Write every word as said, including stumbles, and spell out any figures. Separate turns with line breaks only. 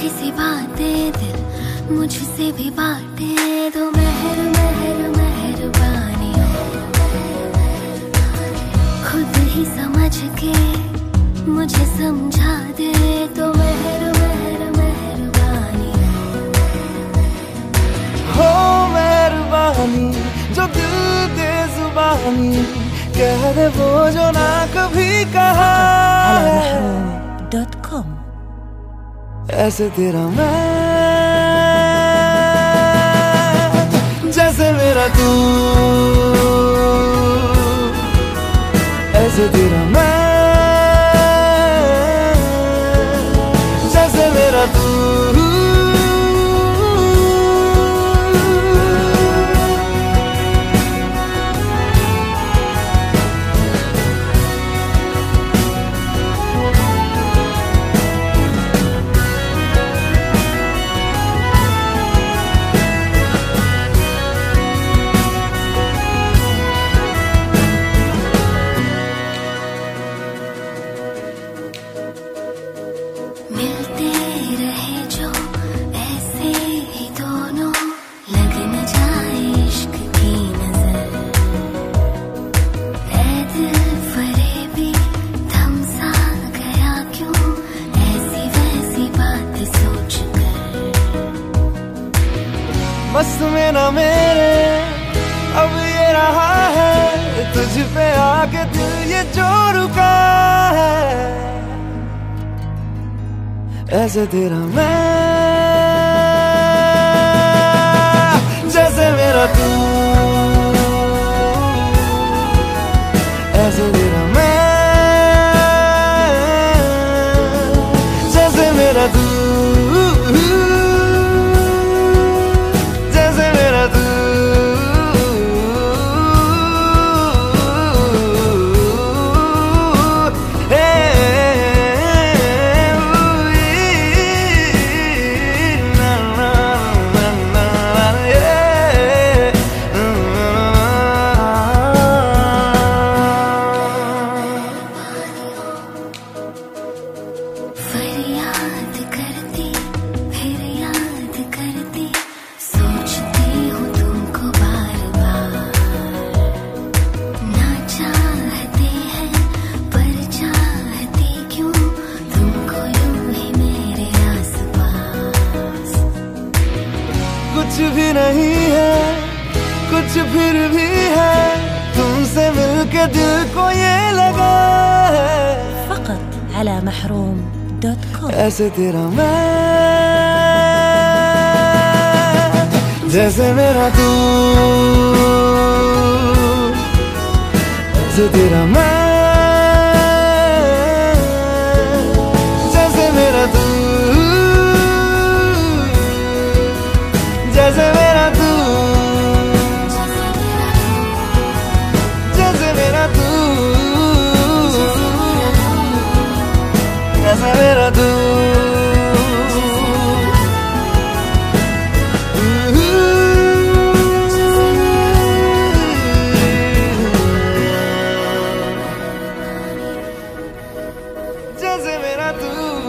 सी बातें दिल मुझसे भी बांटे दो। मेहर मेहर मेहरबानी खुद ही समझ के मुझे समझा दे तो। मेहर मेहर मेहरबानी
हो मेहरबानी जो दिल दे जुबानी कह दे वो जो ना कभी कहा।
डॉट कॉम
ऐसे तेरा मैं जैसे मेरा तू, ऐसे तेरा मैं जैसे मेरा तू।
मिलते रहे जो ऐसे ही दोनों लग न जाए इश्क की नजर। ऐ दिल फरेबी थम सा गया क्यों ऐसी वैसी बात सोच कर।
बस में ना मेरे अब ये रहा है तुझ पे आके दिल ये जो रुका है। ऐसे तेरा मैं जैसे मेरा तू, ऐसे तेरा मैं जैसे मेरा तू, जैसे मेरा तू।
फरियाद करती फिर याद करती सोचती हूँ तुमको बार बार। ना चाहते हैं पर चाहती क्यों तुमको यूं ही मेरे आसपास।
कुछ भी नहीं है कुछ फिर भी है तुमसे मिलके दिल को ये लगा है।
فقط على محروم دوت كوم
ऐसे तेरा मैं जैसे मेरा तू, ऐसे तेरा मैं जैसे मेरा तू, जैसे मेरा तू, जैसे मेरा तू, जैसे मेरा तू। जैसे मेरा तू।